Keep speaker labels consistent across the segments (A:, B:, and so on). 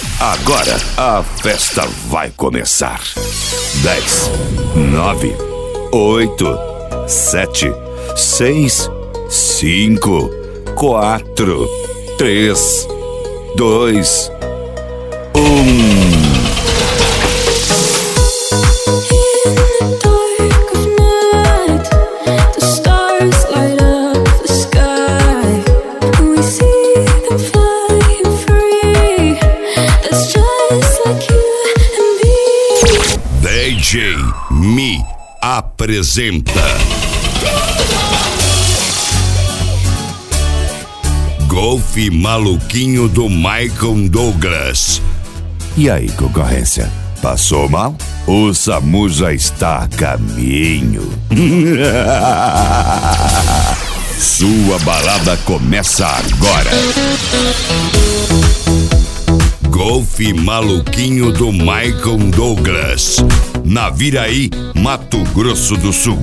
A: Agora a festa vai começar. 10, 9, 8, 7, 6, 5, 4, 3, 2, 1. DJ Me apresenta Golfe Maluquinho do Michael Douglas. E aí, concorrência? Passou mal? O SAMU já está a caminho. Sua balada começa agora. Golfe Maluquinho do Michael Douglas, Naviraí, Mato Grosso do Sul.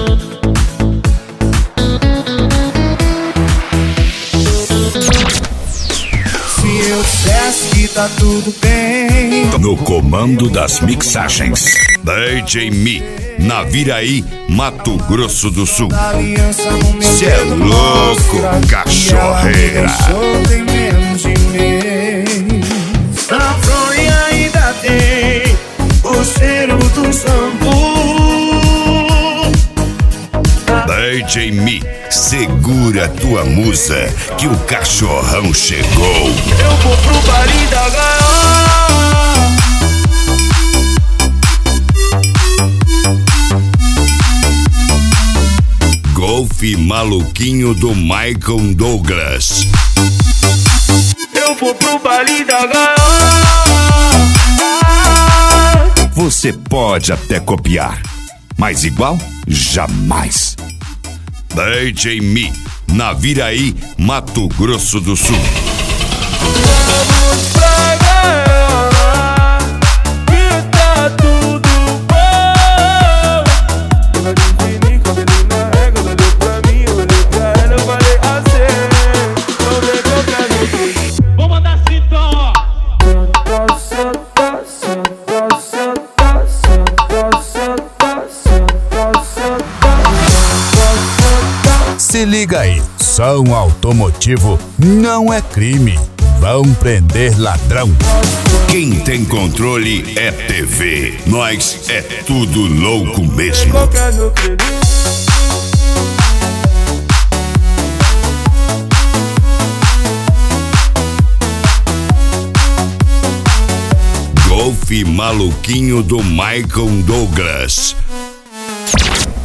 B: Se eu dissesse que tá tudo bem.
A: No comando das mixagens, DJ Me, Naviraí, Mato Grosso do Sul. Cê é louco, cachorreira.
B: Tem menos de mês. Na fronha ainda tem o cheiro do shampoo.
A: DJ Me, segura tua musa que o cachorrão chegou.
B: Eu vou pro baile da gaiola.
A: Golfe Maluquinho do Michael Douglas.
B: Eu vou pro baile da gaiola.
A: Você pode até copiar, mas igual, jamais. DJ Me, Naviraí, Mato Grosso do Sul.
B: Vamos pra gaiola, que tá tudo bom. Ela disse de mim, cabelo na régua. Ela olhou pra mim, eu olhei pra ela, eu falei assim. Não vem qualquer jeito.
C: Vou mandar assim, então, ó.
D: Se liga aí, som automotivo não é crime. Vão prender ladrão.
A: Quem tem controle é TV. Nós é tudo louco mesmo.
B: Qualquer no crédito.
A: Golfe Maluquinho do Michael Douglas.